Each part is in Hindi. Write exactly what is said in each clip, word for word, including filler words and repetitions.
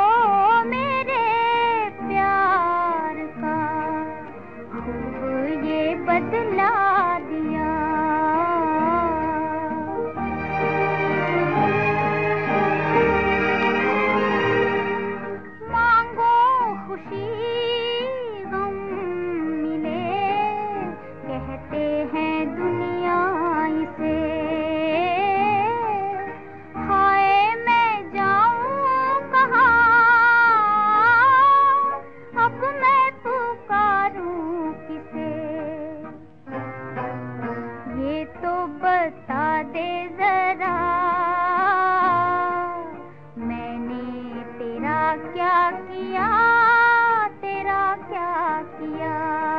मेरे प्यार का खूब ये बदला दिया। मांगो खुशी गम मिले, कहते हैं दुनिया इसे। अब मैं पुकारूं किसे, ये तो बता दे जरा, मैंने तेरा क्या किया, तेरा क्या किया,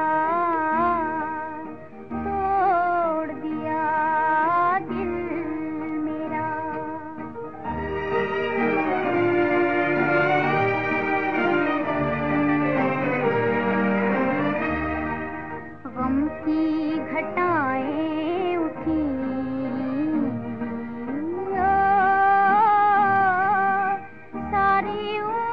तोड़ दिया दिल मेरा। गम की घटाएं उठी, ओ, सारी